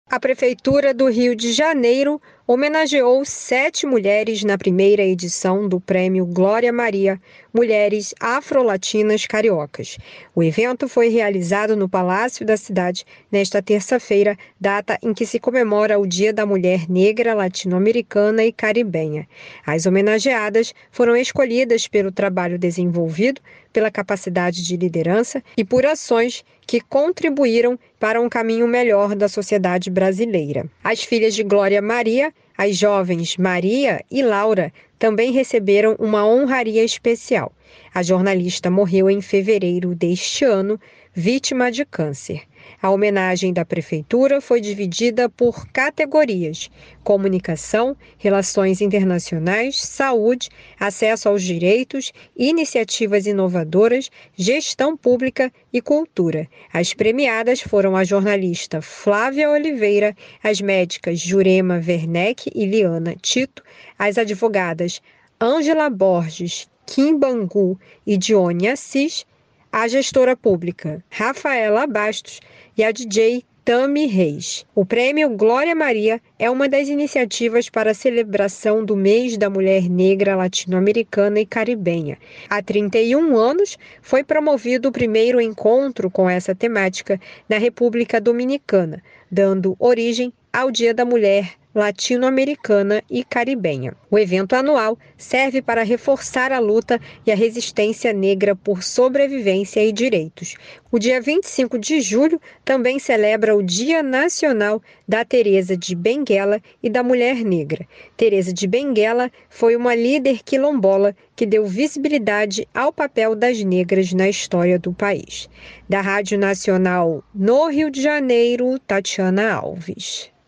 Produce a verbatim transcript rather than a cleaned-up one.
A Prefeitura do Rio de Janeiro homenageou sete mulheres na primeira edição do Prêmio Glória Maria Mulheres Afro-Latinas Cariocas. O evento foi realizado no Palácio da Cidade nesta terça-feira, data em que se comemora o Dia da Mulher Negra Latino-Americana e Caribenha. As homenageadas foram escolhidas pelo trabalho desenvolvido, pela capacidade de liderança e por ações que contribuíram para um caminho melhor da sociedade brasileira. As filhas de Glória Maria, as jovens Maria e Laura, também receberam uma honraria especial. A jornalista morreu em fevereiro deste ano, vítima de câncer. A homenagem da Prefeitura foi dividida por categorias: comunicação, relações internacionais, saúde, acesso aos direitos, iniciativas inovadoras, gestão pública e cultura. As premiadas foram a jornalista Flávia Oliveira, as médicas Jurema Werneck e Liana Tito, as advogadas Ângela Borges, Kim Bangu e Dione Assis, a gestora pública Rafaela Bastos e a D J Tami Reis. O Prêmio Glória Maria é uma das iniciativas para a celebração do mês da mulher negra latino-americana e caribenha. Há trinta e um anos foi promovido o primeiro encontro com essa temática na República Dominicana, dando origem ao Dia da Mulher Latino-Americana e Caribenha. O evento anual serve para reforçar a luta e a resistência negra por sobrevivência e direitos. O dia vinte e cinco de julho também celebra o Dia Nacional da Teresa de Benguela e da Mulher Negra. Teresa de Benguela foi uma líder quilombola que deu visibilidade ao papel das negras na história do país. Da Rádio Nacional no Rio de Janeiro, Tatiana Alves.